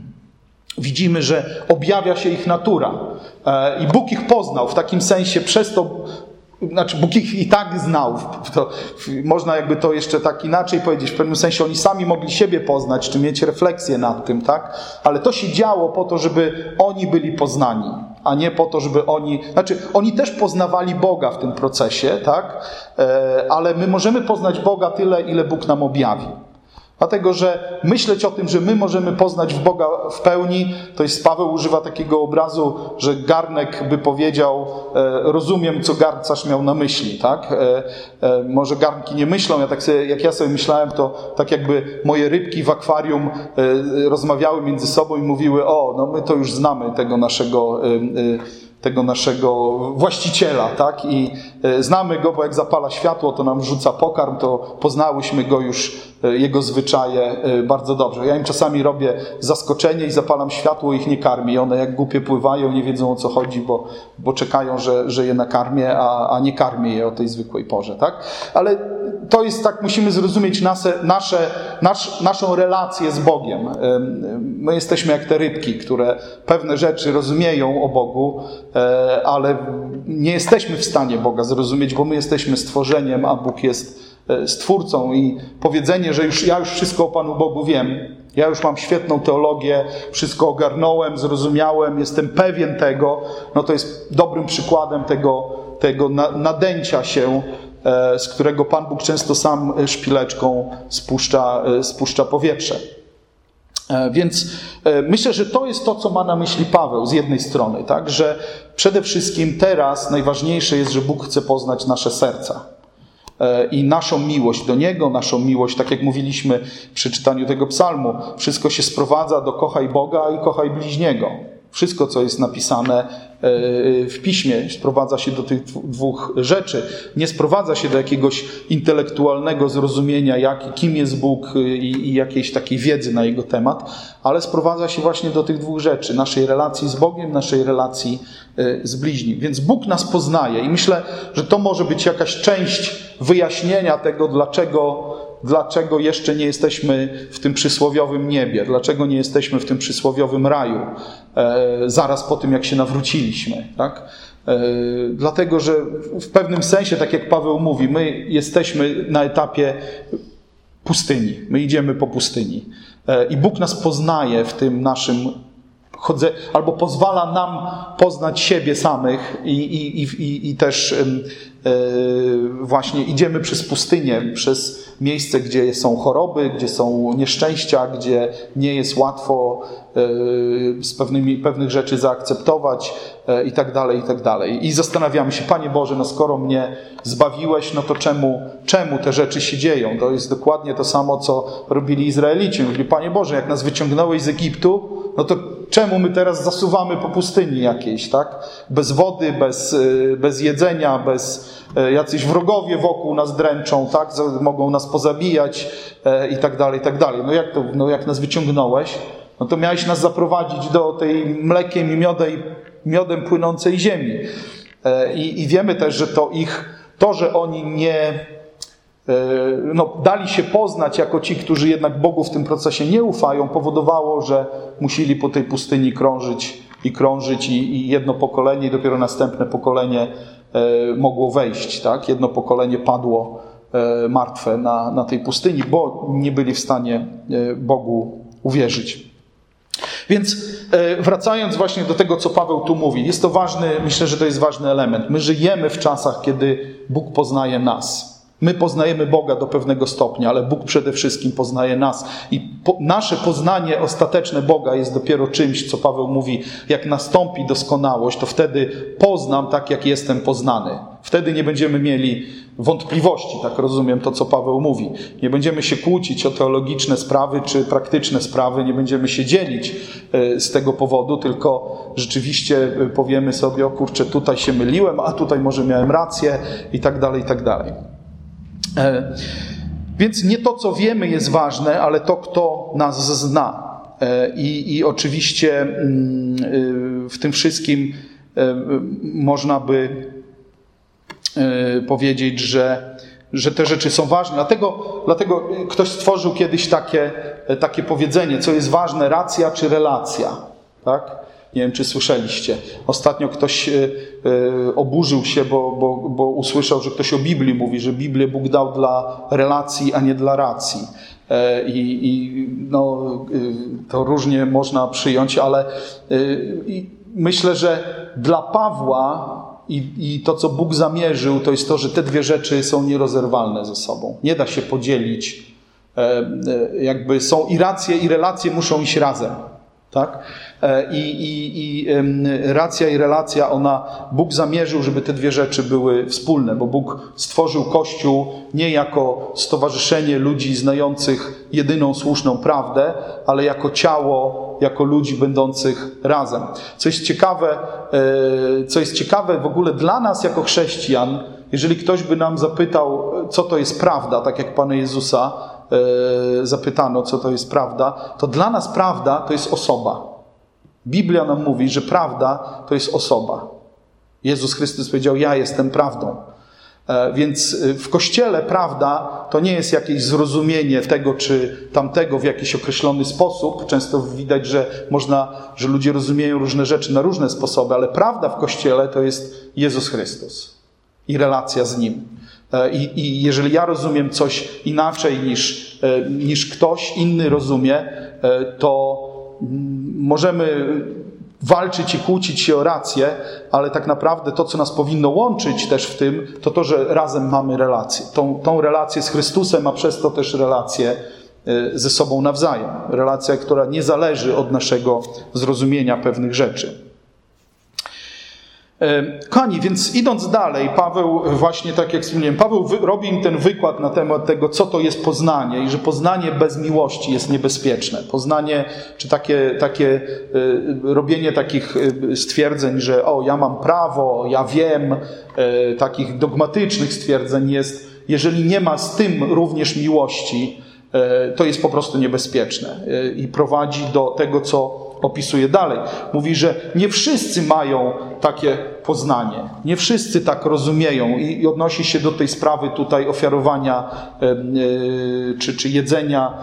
widzimy, że objawia się ich natura. I Bóg ich poznał w takim sensie przez to, znaczy Bóg ich i tak znał. To, można jakby to jeszcze tak inaczej powiedzieć. W pewnym sensie oni sami mogli siebie poznać, czy mieć refleksję nad tym, tak? Ale to się działo po to, żeby oni byli poznani, a nie po to, żeby oni... Znaczy, oni też poznawali Boga w tym procesie, tak? Ale my możemy poznać Boga tyle, ile Bóg nam objawi. Dlatego, że myśleć o tym, że my możemy poznać w Boga w pełni, to jest, Paweł używa takiego obrazu, że garnek by powiedział, e, rozumiem, co garncarz miał na myśli, tak? E, e, może garnki nie myślą, ja tak sobie, jak ja sobie myślałem, to tak jakby moje rybki w akwarium e, rozmawiały między sobą i mówiły, o, no my to już znamy tego naszego e, tego naszego właściciela, tak? I znamy go, bo jak zapala światło, to nam rzuca pokarm, to poznałyśmy go już, jego zwyczaje bardzo dobrze. Ja im czasami robię zaskoczenie i zapalam światło, ich nie karmię. I one jak głupie pływają, nie wiedzą o co chodzi, bo, bo czekają, że, że je nakarmię, a, a nie karmię je o tej zwykłej porze, tak? Ale to jest tak, musimy zrozumieć nasze, nasze, nasz, naszą relację z Bogiem. My jesteśmy jak te rybki, które pewne rzeczy rozumieją o Bogu, ale nie jesteśmy w stanie Boga zrozumieć, bo my jesteśmy stworzeniem, a Bóg jest Stwórcą. I powiedzenie, że już ja już wszystko o Panu Bogu wiem, ja już mam świetną teologię, wszystko ogarnąłem, zrozumiałem, jestem pewien tego, no to jest dobrym przykładem tego, tego nadęcia się, z którego Pan Bóg często sam szpileczką spuszcza, spuszcza powietrze. Więc myślę, że to jest to, co ma na myśli Paweł z jednej strony, tak? Że przede wszystkim teraz najważniejsze jest, że Bóg chce poznać nasze serca i naszą miłość do Niego, naszą miłość, tak jak mówiliśmy przy czytaniu tego psalmu, wszystko się sprowadza do kochaj Boga i kochaj bliźniego. Wszystko, co jest napisane w Piśmie, sprowadza się do tych dwóch rzeczy. Nie sprowadza się do jakiegoś intelektualnego zrozumienia, jak, kim jest Bóg i, i jakiejś takiej wiedzy na Jego temat, ale sprowadza się właśnie do tych dwóch rzeczy. Naszej relacji z Bogiem, naszej relacji z bliźnim. Więc Bóg nas poznaje i myślę, że to może być jakaś część wyjaśnienia tego, dlaczego Dlaczego jeszcze nie jesteśmy w tym przysłowiowym niebie? Dlaczego nie jesteśmy w tym przysłowiowym raju? E, zaraz po tym, jak się nawróciliśmy. Tak? E, dlatego, że w pewnym sensie, tak jak Paweł mówi, my jesteśmy na etapie pustyni. My idziemy po pustyni. E, I Bóg nas poznaje w tym naszym chodzę, albo pozwala nam poznać siebie samych i, i, i, i też yy, właśnie idziemy przez pustynię, przez miejsce, gdzie są choroby, gdzie są nieszczęścia, gdzie nie jest łatwo yy, z pewnymi, pewnych rzeczy zaakceptować yy, i tak dalej, i tak dalej. I zastanawiamy się, Panie Boże, no skoro mnie zbawiłeś, no to czemu, czemu te rzeczy się dzieją? To jest dokładnie to samo, co robili Izraelici. Mówili, Panie Boże, jak nas wyciągnąłeś z Egiptu, no to czemu my teraz zasuwamy po pustyni jakiejś, tak? Bez wody, bez, bez jedzenia, bez jacyś wrogowie wokół nas dręczą, tak? Mogą nas pozabijać i tak dalej, i tak dalej. No jak to, no jak nas wyciągnąłeś, no to miałeś nas zaprowadzić do tej mlekiem i miodej, miodem płynącej ziemi. I, i wiemy też, że to ich, to, że oni nie no, dali się poznać jako ci, którzy jednak Bogu w tym procesie nie ufają, powodowało, że musieli po tej pustyni krążyć i krążyć i, i jedno pokolenie i dopiero następne pokolenie e, mogło wejść. Tak? Jedno pokolenie padło e, martwe na, na tej pustyni, bo nie byli w stanie e, Bogu uwierzyć. Więc e, wracając właśnie do tego, co Paweł tu mówi, jest to ważny, myślę, że to jest ważny element. My żyjemy w czasach, kiedy Bóg poznaje nas. My poznajemy Boga do pewnego stopnia, ale Bóg przede wszystkim poznaje nas. I po, nasze poznanie ostateczne Boga jest dopiero czymś, co Paweł mówi, jak nastąpi doskonałość, to wtedy poznam tak, jak jestem poznany. Wtedy nie będziemy mieli wątpliwości, tak rozumiem to, co Paweł mówi. Nie będziemy się kłócić o teologiczne sprawy czy praktyczne sprawy, nie będziemy się dzielić z tego powodu, tylko rzeczywiście powiemy sobie, o kurczę, tutaj się myliłem, a tutaj może miałem rację i tak dalej, i tak dalej. E, więc nie to, co wiemy, jest ważne, ale to, kto nas zna. E, i, I oczywiście mm, y, w tym wszystkim y, można by y, powiedzieć, że, że te rzeczy są ważne. Dlatego, dlatego ktoś stworzył kiedyś takie, takie powiedzenie, co jest ważne, racja czy relacja. Tak? Nie wiem, czy słyszeliście. Ostatnio ktoś y, y, oburzył się, bo, bo, bo usłyszał, że ktoś o Biblii mówi, że Biblię Bóg dał dla relacji, a nie dla racji. E, I, i no, y, to różnie można przyjąć, ale y, myślę, że dla Pawła i, i to, co Bóg zamierzył, to jest to, że te dwie rzeczy są nierozerwalne ze sobą. Nie da się podzielić. E, e, jakby są i racje, i relacje muszą iść razem. Tak? I, i, i racja i relacja, ona, Bóg zamierzył, żeby te dwie rzeczy były wspólne, bo Bóg stworzył Kościół nie jako stowarzyszenie ludzi znających jedyną słuszną prawdę, ale jako ciało, jako ludzi będących razem. Co jest ciekawe, co jest ciekawe w ogóle dla nas jako chrześcijan, jeżeli ktoś by nam zapytał, co to jest prawda, tak jak Pana Jezusa zapytano, co to jest prawda, to dla nas prawda to jest osoba. Biblia nam mówi, że prawda to jest osoba. Jezus Chrystus powiedział, ja jestem prawdą. Więc w Kościele prawda to nie jest jakieś zrozumienie tego czy tamtego w jakiś określony sposób. Często widać, że można, że ludzie rozumieją różne rzeczy na różne sposoby, ale prawda w Kościele to jest Jezus Chrystus i relacja z Nim. I, i jeżeli ja rozumiem coś inaczej niż, niż ktoś inny rozumie, to możemy walczyć i kłócić się o rację, ale tak naprawdę to, co nas powinno łączyć też w tym, to to, że razem mamy relację. Tą, tą relację z Chrystusem, a przez to też relację ze sobą nawzajem. Relacja, która nie zależy od naszego zrozumienia pewnych rzeczy. Kochani, więc idąc dalej, Paweł właśnie tak jak wspomniałem, Paweł robi im ten wykład na temat tego, co to jest poznanie i że poznanie bez miłości jest niebezpieczne. Poznanie, czy takie, takie robienie takich stwierdzeń, że o, ja mam prawo, ja wiem, takich dogmatycznych stwierdzeń jest, jeżeli nie ma z tym również miłości, to jest po prostu niebezpieczne i prowadzi do tego, co opisuje dalej. Mówi, że nie wszyscy mają takie poznanie. Nie wszyscy tak rozumieją i odnosi się do tej sprawy tutaj ofiarowania czy, czy jedzenia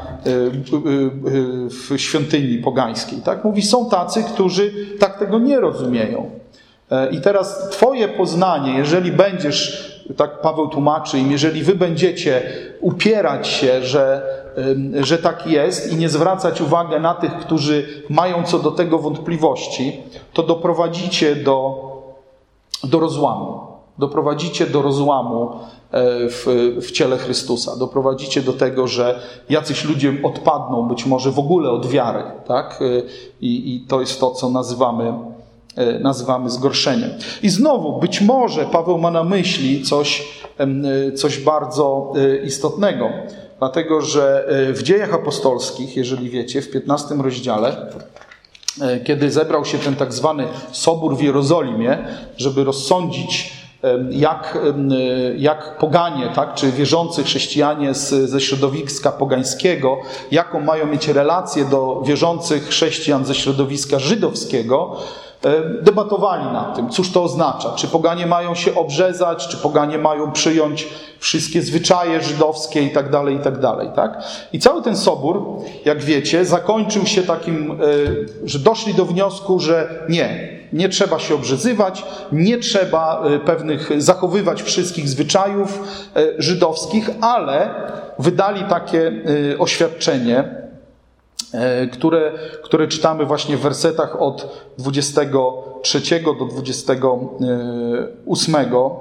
w świątyni pogańskiej. Tak? Mówi, są tacy, którzy tak tego nie rozumieją. I teraz twoje poznanie, jeżeli będziesz, tak Paweł tłumaczy im, jeżeli wy będziecie upierać się, że, że tak jest i nie zwracać uwagi na tych, którzy mają co do tego wątpliwości, to doprowadzicie do, do rozłamu. Doprowadzicie do rozłamu w, w ciele Chrystusa. Doprowadzicie do tego, że jacyś ludzie odpadną być może w ogóle od wiary. Tak? I, i to jest to, co nazywamy nazywamy zgorszeniem. I znowu, być może Paweł ma na myśli coś, coś bardzo istotnego, dlatego że w Dziejach Apostolskich, jeżeli wiecie, w piętnastym rozdziale, kiedy zebrał się ten tak zwany Sobór w Jerozolimie, żeby rozsądzić, jak, jak poganie, tak, czy wierzący chrześcijanie z, ze środowiska pogańskiego, jaką mają mieć relację do wierzących chrześcijan ze środowiska żydowskiego, debatowali nad tym, cóż to oznacza. Czy poganie mają się obrzezać, czy poganie mają przyjąć wszystkie zwyczaje żydowskie i tak dalej, i tak dalej. Tak? I cały ten sobór, jak wiecie, zakończył się takim, że doszli do wniosku, że nie, nie trzeba się obrzezywać, nie trzeba pewnych zachowywać wszystkich zwyczajów żydowskich, ale wydali takie oświadczenie, Które, które czytamy właśnie w wersetach od dwudziestego trzeciego do dwudziestego ósmego.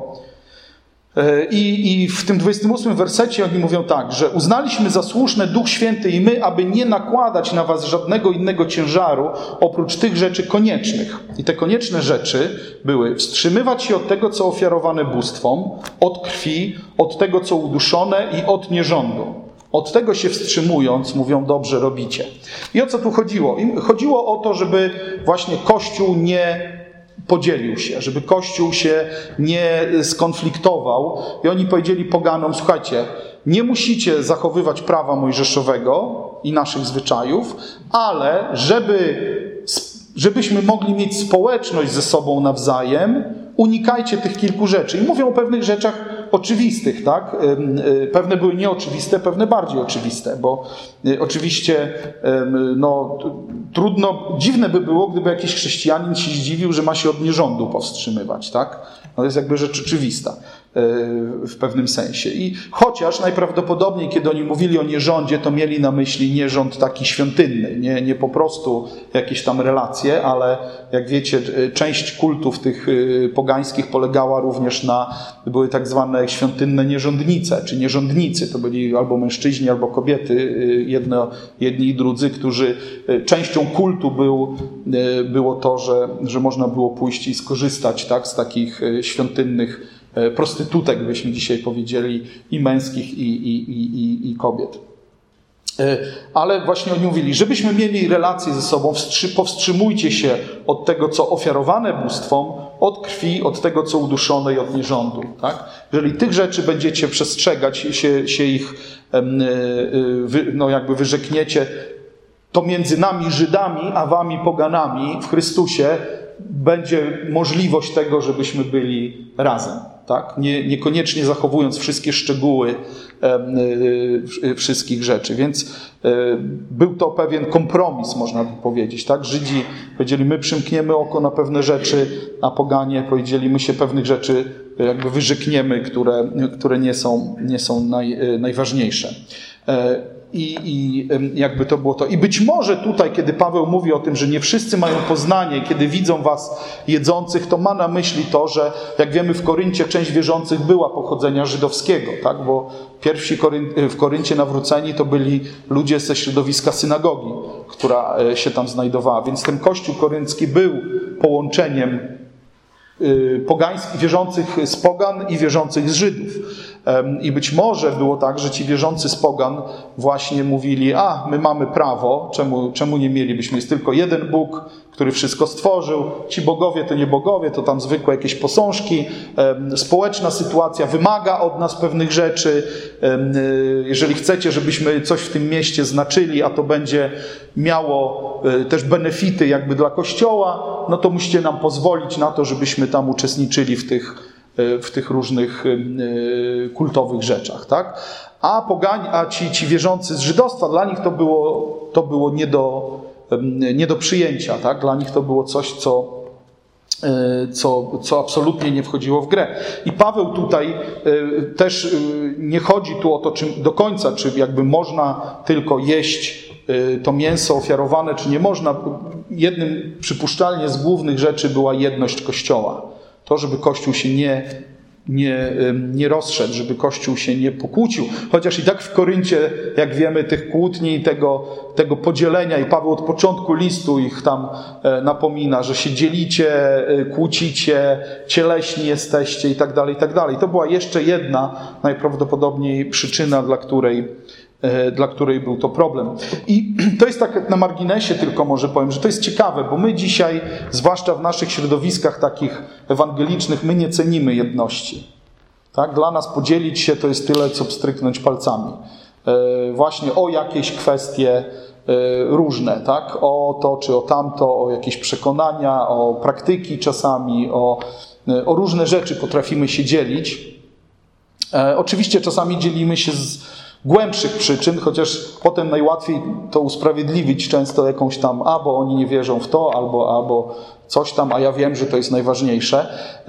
I, I w tym dwudziestym ósmym wersecie oni mówią tak, że uznaliśmy za słuszne Duch Święty i my, aby nie nakładać na was żadnego innego ciężaru, oprócz tych rzeczy koniecznych. I te konieczne rzeczy były wstrzymywać się od tego, co ofiarowane bóstwom, od krwi, od tego, co uduszone i od nierządu. Od tego się wstrzymując, mówią, dobrze robicie. I o co tu chodziło? Chodziło o to, żeby właśnie Kościół nie podzielił się, żeby Kościół się nie skonfliktował. I oni powiedzieli poganom, słuchajcie, nie musicie zachowywać prawa mojżeszowego i naszych zwyczajów, ale żeby, żebyśmy mogli mieć społeczność ze sobą nawzajem, unikajcie tych kilku rzeczy. I mówią o pewnych rzeczach oczywistych, tak? Pewne były nieoczywiste, pewne bardziej oczywiste, bo oczywiście no, trudno, dziwne by było, gdyby jakiś chrześcijanin się zdziwił, że ma się od nierządu powstrzymywać, tak? No, to jest jakby rzecz oczywista w pewnym sensie. I chociaż najprawdopodobniej, kiedy oni mówili o nierządzie, to mieli na myśli nierząd taki świątynny, nie, nie po prostu jakieś tam relacje, ale jak wiecie, część kultów tych pogańskich polegała również na, były tak zwane świątynne nierządnice, czy nierządnicy. To byli albo mężczyźni, albo kobiety, jedno, jedni i drudzy, którzy częścią kultu był, było to, że, że można było pójść i skorzystać, tak, z takich świątynnych prostytutek, byśmy dzisiaj powiedzieli, i męskich, i, i, i, i kobiet. Ale właśnie oni mówili, żebyśmy mieli relacje ze sobą, powstrzymujcie się od tego, co ofiarowane bóstwom, od krwi, od tego, co uduszone i od nierządu. Tak? Jeżeli tych rzeczy będziecie przestrzegać, się, się ich no jakby wyrzekniecie, to między nami Żydami, a wami poganami w Chrystusie będzie możliwość tego, żebyśmy byli razem. Tak? Nie, niekoniecznie zachowując wszystkie szczegóły e, e, wszystkich rzeczy. Więc e, był to pewien kompromis, można by powiedzieć. Tak? Żydzi powiedzieli, my przymkniemy oko na pewne rzeczy, a poganie powiedzieli, my się pewnych rzeczy jakby wyrzekniemy, które, które nie są, nie są naj, najważniejsze. E, I, I jakby to było to. I być może tutaj, kiedy Paweł mówi o tym, że nie wszyscy mają poznanie, kiedy widzą was jedzących, to ma na myśli to, że jak wiemy w Koryncie część wierzących była pochodzenia żydowskiego, tak? Bo pierwsi w Koryncie nawróceni to byli ludzie ze środowiska synagogi, która się tam znajdowała. Więc ten kościół koryncki był połączeniem pogańskich, wierzących z pogan i wierzących z Żydów. I być może było tak, że ci wierzący z pogan właśnie mówili, a my mamy prawo, czemu, czemu nie mielibyśmy? Jest tylko jeden Bóg, który wszystko stworzył. Ci bogowie to nie bogowie, to tam zwykłe jakieś posążki. Społeczna sytuacja wymaga od nas pewnych rzeczy. Jeżeli chcecie, żebyśmy coś w tym mieście znaczyli, a to będzie miało też benefity jakby dla Kościoła, no to musicie nam pozwolić na to, żebyśmy tam uczestniczyli w tych w tych różnych kultowych rzeczach, tak? A pogani, a ci, ci wierzący z żydostwa, dla nich to było, to było nie do, nie do przyjęcia, tak? Dla nich to było coś, co, co, co absolutnie nie wchodziło w grę. I Paweł tutaj też nie chodzi tu o to, czy do końca, czy jakby można tylko jeść to mięso ofiarowane, czy nie można. Jednym przypuszczalnie z głównych rzeczy była jedność Kościoła. To, żeby Kościół się nie, nie, nie rozszedł, żeby Kościół się nie pokłócił. Chociaż i tak w Koryncie, jak wiemy, tych kłótni, tego, tego podzielenia, i Paweł od początku listu ich tam napomina, że się dzielicie, kłócicie, cieleśni jesteście i tak dalej, i tak dalej. To była jeszcze jedna najprawdopodobniej przyczyna, dla której dla której był to problem. I to jest tak na marginesie tylko może powiem, że to jest ciekawe, bo my dzisiaj, zwłaszcza w naszych środowiskach takich ewangelicznych, my nie cenimy jedności. Tak? Dla nas podzielić się to jest tyle, co pstryknąć palcami. Właśnie o jakieś kwestie różne, tak? O to czy o tamto, o jakieś przekonania, o praktyki czasami, o, o różne rzeczy potrafimy się dzielić. Oczywiście czasami dzielimy się z głębszych przyczyn, chociaż potem najłatwiej to usprawiedliwić często jakąś tam, a bo oni nie wierzą w to, albo, albo coś tam, a ja wiem, że to jest najważniejsze.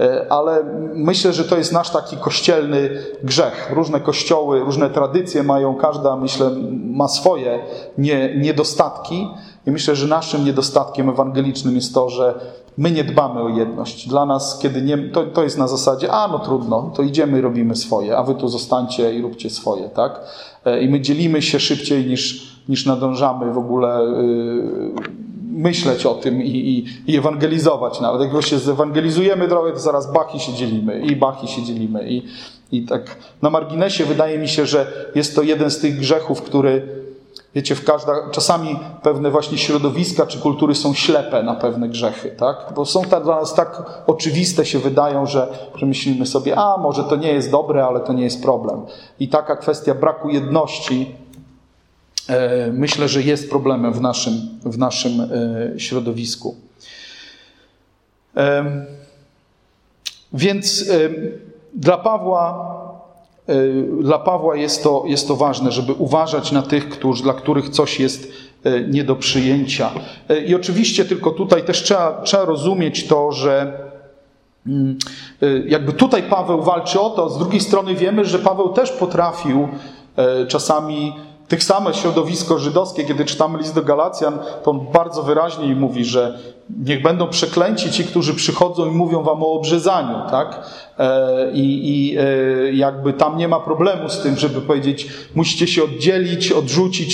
Ale myślę, że to jest nasz taki kościelny grzech. Różne kościoły, różne tradycje mają, każda, myślę, ma swoje nie, niedostatki. I myślę, że naszym niedostatkiem ewangelicznym jest to, że my nie dbamy o jedność. Dla nas, kiedy nie, to, to jest na zasadzie, a no trudno, to idziemy i robimy swoje, a wy tu zostańcie i róbcie swoje, tak? I my dzielimy się szybciej niż, niż nadążamy w ogóle yy, myśleć o tym i, i, i ewangelizować nawet. Jak się zewangelizujemy trochę, to zaraz bach i się dzielimy, i bach i się dzielimy. I, i tak na marginesie wydaje mi się, że jest to jeden z tych grzechów, który wiecie, w każda, czasami pewne właśnie środowiska czy kultury są ślepe na pewne grzechy, tak? Bo są tak dla nas tak oczywiste się wydają, że, że myślimy sobie, a może to nie jest dobre, ale to nie jest problem. I taka kwestia braku jedności e, myślę, że jest problemem w naszym, w naszym e, środowisku. E, więc e, dla Pawła Dla Pawła jest to, jest to ważne, żeby uważać na tych, którzy, dla których coś jest nie do przyjęcia. I oczywiście tylko tutaj też trzeba, trzeba rozumieć to, że jakby tutaj Paweł walczy o to, z drugiej strony wiemy, że Paweł też potrafił czasami tych same środowisko żydowskie, kiedy czytamy list do Galacjan, to on bardzo wyraźnie mówi, że niech będą przeklęci ci, którzy przychodzą i mówią wam o obrzezaniu, tak? I, i jakby tam nie ma problemu z tym, żeby powiedzieć, musicie się oddzielić, odrzucić to,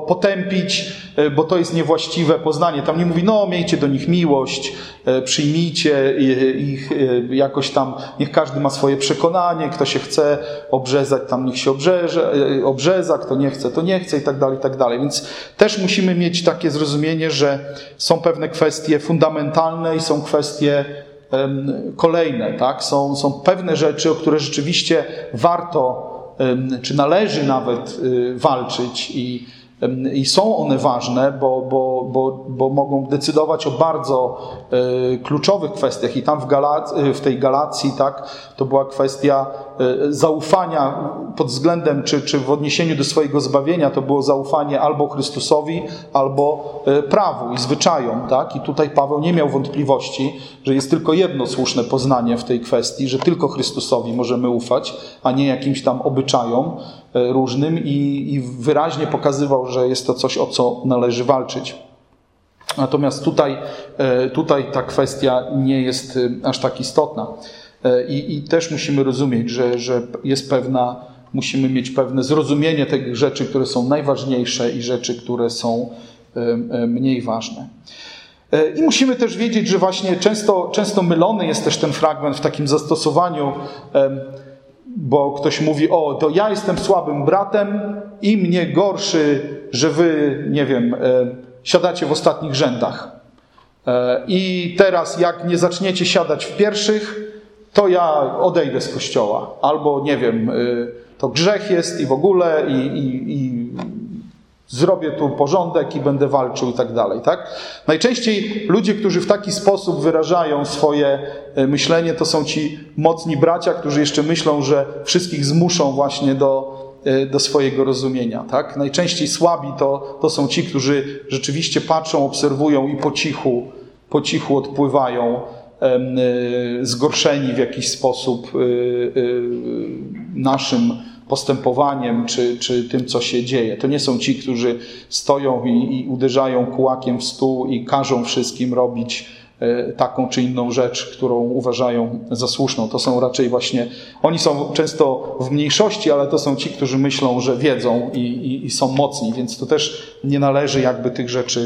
potępić, bo to jest niewłaściwe poznanie. Tam nie mówi, no miejcie do nich miłość, przyjmijcie ich jakoś tam, niech każdy ma swoje przekonanie, kto się chce obrzezać, tam niech się obrzeże, obrzeza, kto nie chce, to nie chce i tak dalej, i tak dalej. Więc też musimy mieć takie zrozumienie, że są pewne kwestie fundamentalne i są kwestie kolejne, tak? Są, są pewne rzeczy, o które rzeczywiście warto, czy należy nawet walczyć i, i są one ważne, bo, bo, bo, bo mogą decydować o bardzo kluczowych kwestiach. I tam w, Galac- w tej Galacji, tak, to była kwestia zaufania pod względem, czy, czy w odniesieniu do swojego zbawienia, to było zaufanie albo Chrystusowi, albo prawu i zwyczajom, tak? I tutaj Paweł nie miał wątpliwości, że jest tylko jedno słuszne poznanie w tej kwestii, że tylko Chrystusowi możemy ufać, a nie jakimś tam obyczajom różnym i, i wyraźnie pokazywał, że jest to coś, o co należy walczyć. Natomiast tutaj, tutaj ta kwestia nie jest aż tak istotna. I, i też musimy rozumieć, że, że jest pewna, musimy mieć pewne zrozumienie tych rzeczy, które są najważniejsze i rzeczy, które są mniej ważne. I musimy też wiedzieć, że właśnie często, często mylony jest też ten fragment w takim zastosowaniu, bo ktoś mówi, o, to ja jestem słabym bratem i mnie gorszy, że wy, nie wiem, siadacie w ostatnich rzędach. I teraz jak nie zaczniecie siadać w pierwszych, to ja odejdę z kościoła. Albo, nie wiem, to grzech jest i w ogóle i, i, i zrobię tu porządek i będę walczył i tak dalej, tak? Najczęściej ludzie, którzy w taki sposób wyrażają swoje myślenie, to są ci mocni bracia, którzy jeszcze myślą, że wszystkich zmuszą właśnie do, do swojego rozumienia, tak? Najczęściej słabi to, to są ci, którzy rzeczywiście patrzą, obserwują i po cichu, po cichu odpływają, zgorszeni w jakiś sposób naszym postępowaniem, czy, czy tym, co się dzieje. To nie są ci, którzy stoją i, i uderzają kułakiem w stół i każą wszystkim robić taką czy inną rzecz, którą uważają za słuszną. To są raczej właśnie, oni są często w mniejszości, ale to są ci, którzy myślą, że wiedzą i, i, i są mocni, więc to też nie należy jakby tych rzeczy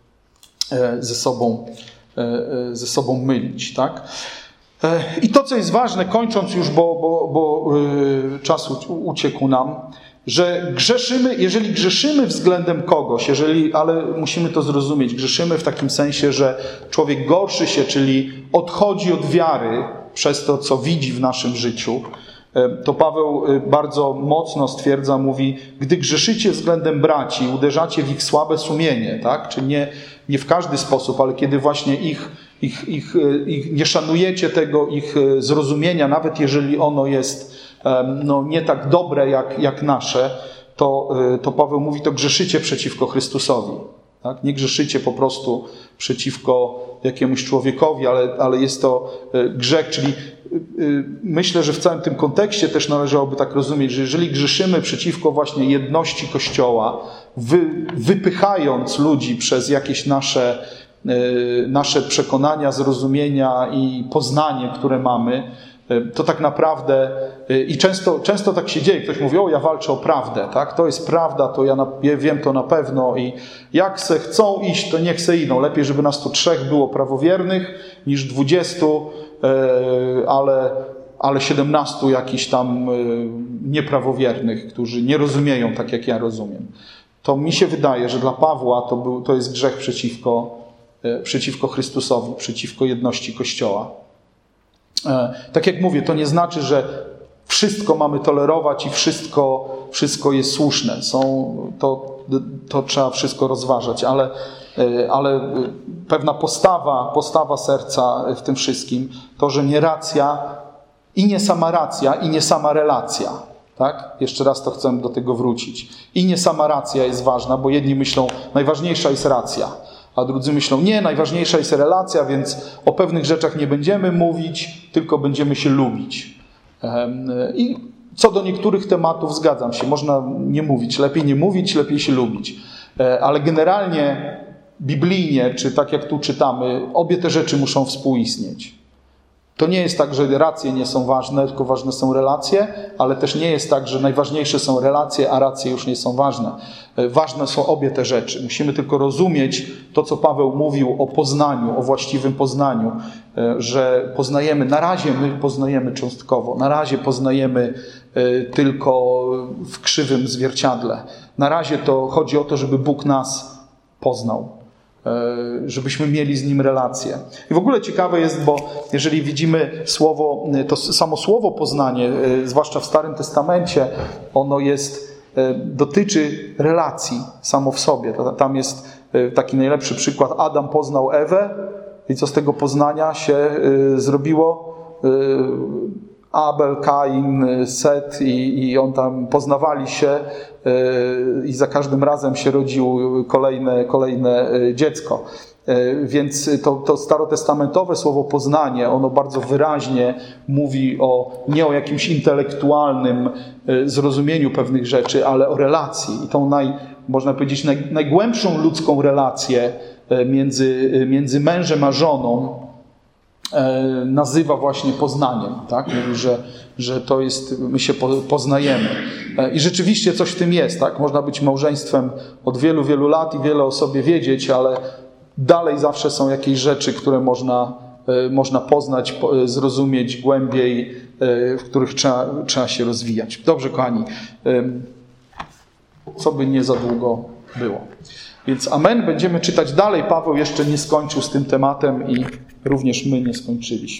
ze sobą ze sobą mylić, tak? I to, co jest ważne, kończąc już, bo, bo, bo czas uciekł nam, że grzeszymy, jeżeli grzeszymy względem kogoś, jeżeli, ale musimy to zrozumieć, grzeszymy w takim sensie, że człowiek gorszy się, czyli odchodzi od wiary przez to, co widzi w naszym życiu, to Paweł bardzo mocno stwierdza, mówi, gdy grzeszycie względem braci, uderzacie w ich słabe sumienie, tak? Czy nie, nie w każdy sposób, ale kiedy właśnie ich, ich, ich, ich nie szanujecie tego ich zrozumienia, nawet jeżeli ono jest no, nie tak dobre jak, jak nasze, to, to Paweł mówi, to grzeszycie przeciwko Chrystusowi. Tak? Nie grzeszycie po prostu przeciwko jakiemuś człowiekowi, ale, ale jest to grzech, czyli myślę, że w całym tym kontekście też należałoby tak rozumieć, że jeżeli grzeszymy przeciwko właśnie jedności Kościoła, wy, wypychając ludzi przez jakieś nasze, nasze przekonania, zrozumienia i poznanie, które mamy, to tak naprawdę i często, często tak się dzieje, ktoś mówi, o ja walczę o prawdę, tak? To jest prawda, to ja, na, ja wiem to na pewno i jak se chcą iść, to niech se idą. Lepiej, żeby nas tu trzech było prawowiernych niż dwudziestu, ale, ale siedemnastu jakichś tam nieprawowiernych, którzy nie rozumieją tak, jak ja rozumiem. To mi się wydaje, że dla Pawła to, był, to jest grzech przeciwko, przeciwko Chrystusowi, przeciwko jedności Kościoła. Tak jak mówię, to nie znaczy, że wszystko mamy tolerować i wszystko, wszystko jest słuszne. Są, to, to trzeba wszystko rozważać, ale, ale pewna postawa, postawa serca w tym wszystkim, to, że nie racja i nie sama racja i nie sama relacja. Tak? Jeszcze raz to chcę do tego wrócić. I nie sama racja jest ważna, bo jedni myślą, najważniejsza jest racja. A drudzy myślą, nie, najważniejsza jest relacja, więc o pewnych rzeczach nie będziemy mówić, tylko będziemy się lubić. I co do niektórych tematów zgadzam się, można nie mówić, lepiej nie mówić, lepiej się lubić. Ale generalnie, biblijnie, czy tak jak tu czytamy, obie te rzeczy muszą współistnieć. To nie jest tak, że racje nie są ważne, tylko ważne są relacje, ale też nie jest tak, że najważniejsze są relacje, a racje już nie są ważne. Ważne są obie te rzeczy. Musimy tylko rozumieć to, co Paweł mówił o poznaniu, o właściwym poznaniu, że poznajemy, na razie my poznajemy cząstkowo, na razie poznajemy tylko w krzywym zwierciadle. Na razie to chodzi o to, żeby Bóg nas poznał, żebyśmy mieli z Nim relacje. I w ogóle ciekawe jest, bo jeżeli widzimy słowo, to samo słowo poznanie, zwłaszcza w Starym Testamencie, ono jest, dotyczy relacji samo w sobie. Tam jest taki najlepszy przykład. Adam poznał Ewę i co z tego poznania się zrobiło? Abel, Kain, Set i, i on tam poznawali się yy, i za każdym razem się rodził kolejne, kolejne dziecko. Yy, więc to, to starotestamentowe słowo poznanie, ono bardzo wyraźnie mówi o, nie o jakimś intelektualnym yy, zrozumieniu pewnych rzeczy, ale o relacji. I tą naj, można powiedzieć naj, najgłębszą ludzką relację yy, między, yy, między mężem a żoną nazywa właśnie poznaniem, tak? Mówi, że, że to jest, my się poznajemy. I rzeczywiście coś w tym jest, tak? Można być małżeństwem od wielu, wielu lat i wiele o sobie wiedzieć, ale dalej zawsze są jakieś rzeczy, które można, można poznać, zrozumieć głębiej, w których trzeba, trzeba się rozwijać. Dobrze, kochani, co by nie za długo było. Więc amen, będziemy czytać dalej. Paweł jeszcze nie skończył z tym tematem i również my nie skończyliśmy.